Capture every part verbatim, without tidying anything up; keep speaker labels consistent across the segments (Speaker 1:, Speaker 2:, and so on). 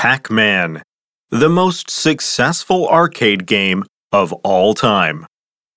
Speaker 1: Pac-Man, the most successful arcade game of all time.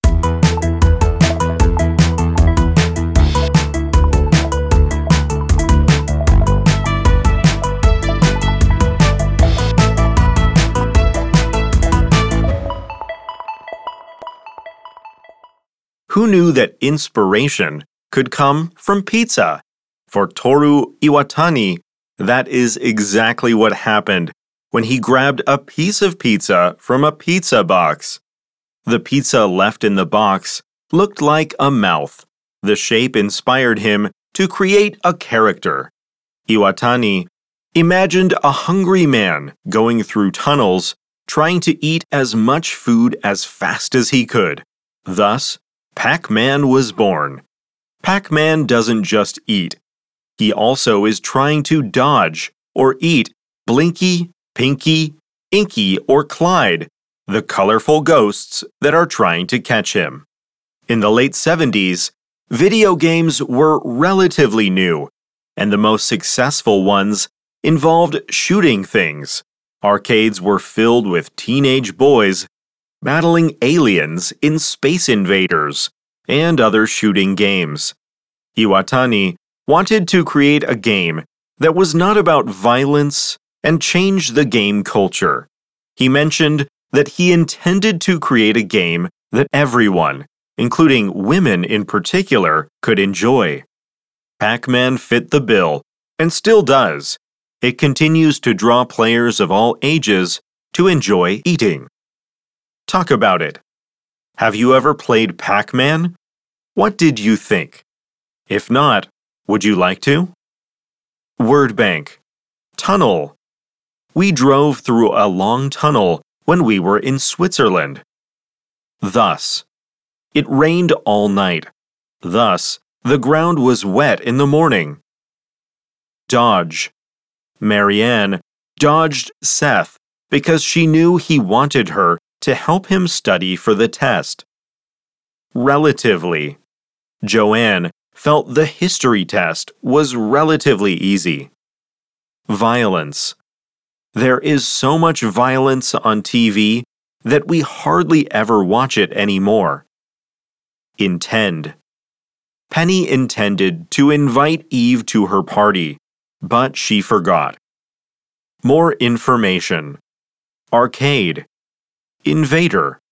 Speaker 1: Who knew that inspiration could come from pizza? For Toru Iwatani, that is exactly what happened when he grabbed a piece of pizza from a pizza box. The pizza left in the box looked like a mouth. The shape inspired him to create a character. Iwatani imagined a hungry man going through tunnels, trying to eat as much food as fast as he could. Thus, Pac-Man was born. Pac-Man doesn't just eat. He also is trying to dodge or eat Blinky, Pinky, Inky, or Clyde, the colorful ghosts that are trying to catch him. In the late seventies, video games were relatively new, and the most successful ones involved shooting things. Arcades were filled with teenage boys battling aliens in Space Invaders and other shooting games. Iwatani wanted to create a game that was not about violence and change the game culture. He mentioned that he intended to create a game that everyone, including women in particular, could enjoy. Pac-Man fit the bill, and still does. It continues to draw players of all ages to enjoy eating. Talk about it. Have you ever played Pac-Man? What did you think? If not, would you like to? Word bank. Tunnel. We drove through a long tunnel when we were in Switzerland. Thus. It rained all night. Thus, the ground was wet in the morning. Dodge. Marianne dodged Seth because she knew he wanted her to help him study for the test. Relatively. Joanne felt the history test was relatively easy. Violence. There is so much violence on T V that we hardly ever watch it anymore. Intend. Penny intended to invite Eve to her party, but she forgot. More information. Arcade. Invader.